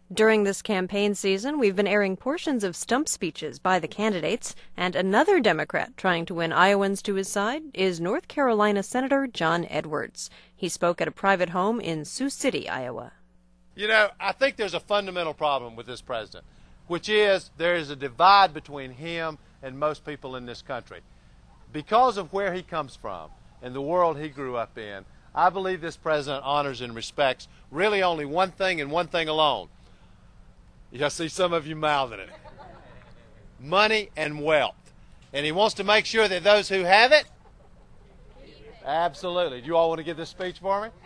During this campaign season, we've been airing portions of stump speeches by the candidates, and another Democrat trying to win Iowans to his side is North Carolina Senator John Edwards. He spoke at a private home in Sioux City, Iowa. You know, I think there's a fundamental problem with this president, which is there is a divide between him and most people in this country. Because of where he comes from and the world he grew up in, I believe this president honors and respects really only one thing and one thing alone. I see some of you mouthing it. Money and wealth. And he wants to make sure that those who have it, absolutely. Do you all want to give this speech for me?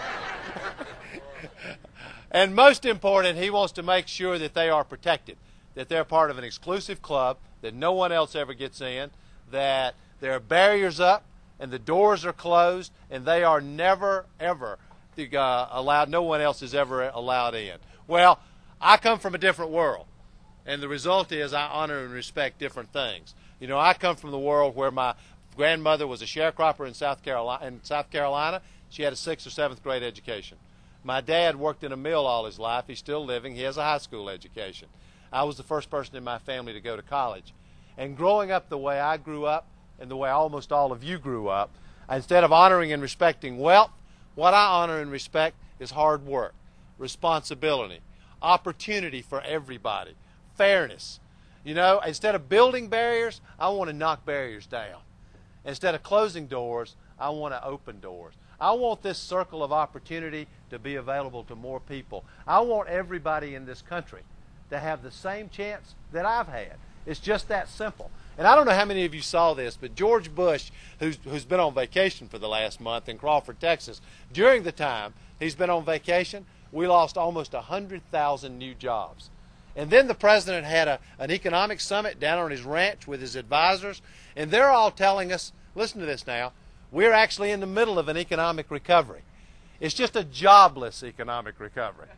And most important, he wants to make sure that they are protected, that they're part of an exclusive club, that no one else ever gets in, that there are barriers up and the doors are closed and they are never, ever allowed, no one else is ever allowed in. Well, I come from a different world, and the result is I honor and respect different things. You know, I come from the world where my grandmother was a sharecropper in South Carolina. She had a 6th or 7th grade education. My dad worked in a mill all his life. He's still living. He has a high school education. I was the first person in my family to go to college. And growing up the way I grew up and the way almost all of you grew up, instead of honoring and respecting wealth, what I honor and respect is hard work, responsibility, opportunity for everybody, fairness. You know, instead of building barriers, I want to knock barriers down. Instead of closing doors, I want to open doors. I want this circle of opportunity to be available to more people. I want everybody in this country to have the same chance that I've had. It's just that simple. And I don't know how many of you saw this, but George Bush, who's been on vacation for the last month in Crawford, Texas, during the time he's been on vacation, we lost almost 100,000 new jobs. And then the president had an economic summit down on his ranch with his advisors, and they're all telling us, listen to this now, we're actually in the middle of an economic recovery. It's just a jobless economic recovery.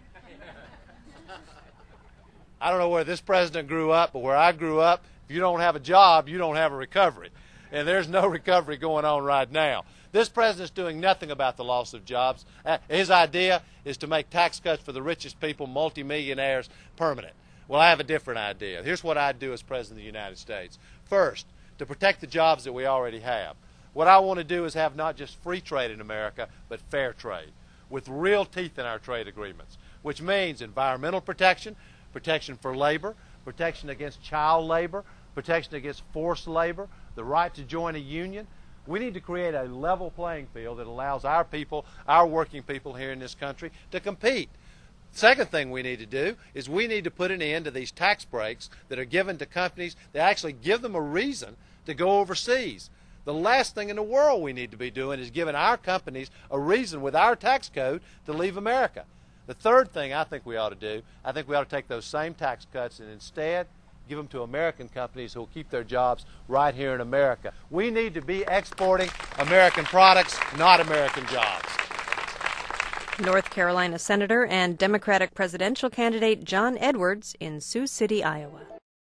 I don't know where this president grew up, but where I grew up, if you don't have a job, you don't have a recovery. And there's no recovery going on right now. This president's doing nothing about the loss of jobs. His idea is to make tax cuts for the richest people, multimillionaires, permanent. Well, I have a different idea. Here's what I'd do as president of the United States. First, to protect the jobs that we already have. What I want to do is have not just free trade in America, but fair trade, with real teeth in our trade agreements, which means environmental protection, protection for labor, protection against child labor, protection against forced labor, the right to join a union. We need to create a level playing field that allows our people, our working people here in this country, to compete. Second thing we need to do is we need to put an end to these tax breaks that are given to companies that actually give them a reason to go overseas. The last thing in the world we need to be doing is giving our companies a reason with our tax code to leave America. The third thing I think we ought to do, I think we ought to take those same tax cuts and instead give them to American companies who will keep their jobs right here in America. We need to be exporting American products, not American jobs. North Carolina Senator and Democratic presidential candidate John Edwards in Sioux City, Iowa.